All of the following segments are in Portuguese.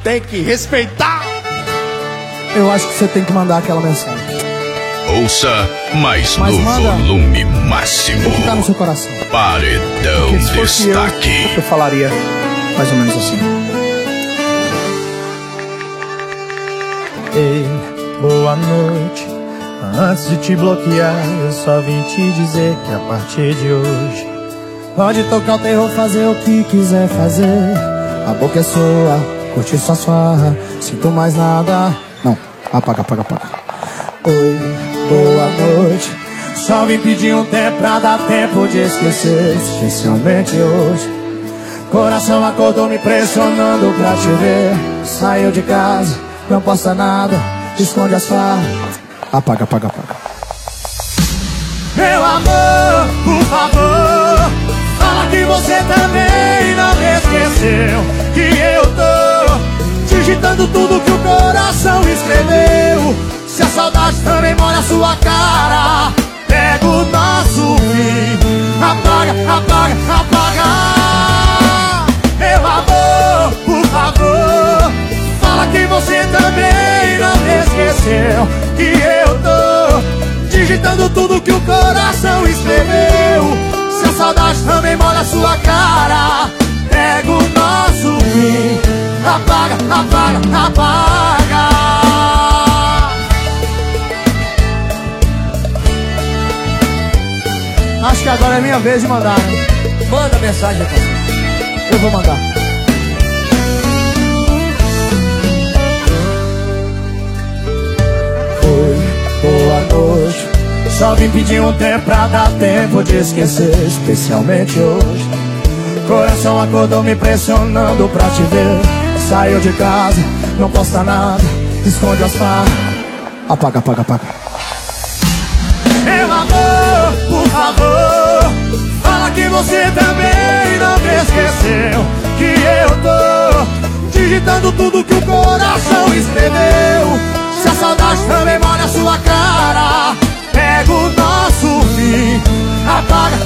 tem que respeitar. Eu acho que você tem que mandar aquela mensagem. Ouça, mas no manda volume máximo. o que tá no seu coração. Paredão Porque se fosse Destaque. eu falaria mais ou menos assim. Ei, boa noite. Antes de te bloquear, eu só vim te dizer que a partir de hoje pode tocar o terror, fazer o que quiser fazer. A boca é sua, curte sua farra. Sinto mais nada. Não, apaga. Oi, boa noite. Só vim pedir um tempo pra dar tempo de esquecer. Especialmente hoje. Coração acordou me pressionando pra te ver. Saiu de casa, não posta nada, esconde as farras. Apaga. Meu amor, por favor, fala que você também não me esqueceu. Que eu tô digitando tudo que o coração escreveu. Se a saudade também molha a sua cara, pega o nosso fim. Apaga. Meu amor, por favor, fala que você também não me esqueceu. Que eu tô digitando tudo que o coração escreveu. Se a saudade também molha a sua cara, pega o nosso fim. Apaga. Acho que agora é minha vez de mandar, né? Manda mensagem, rapaz. Eu vou mandar. Oi, boa noite. Só vim pedir um tempo pra dar tempo de esquecer. Especialmente hoje. Coração acordou me pressionando pra te ver. Saiu de casa, não posta nada, esconde as farras. Apaga. Meu amor, por favor, fala que você também não me esqueceu. Que eu tô digitando tudo que o coração escreveu. Se a saudade também molha a sua cara, pega o nosso fim. Apaga.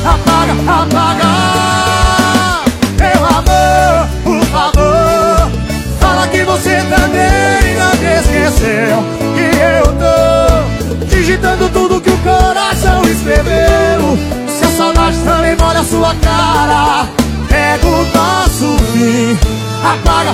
Meu amor, por favor, fala que você também não me esqueceu. Que eu tô digitando tudo que o coração escreveu. Se a saudade também molha a sua cara, pega o nosso fim. Apaga.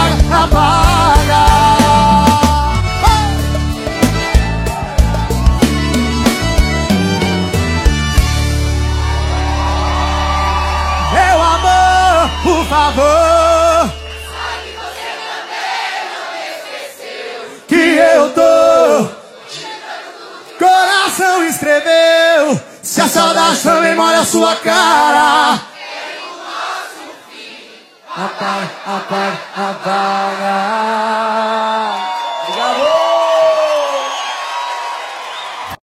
Meu amor, por favor, Sabe que você também não me esqueceu. que eu tô coração escreveu. Se a saudade também molha a sua cara, É o nosso fim. apaga.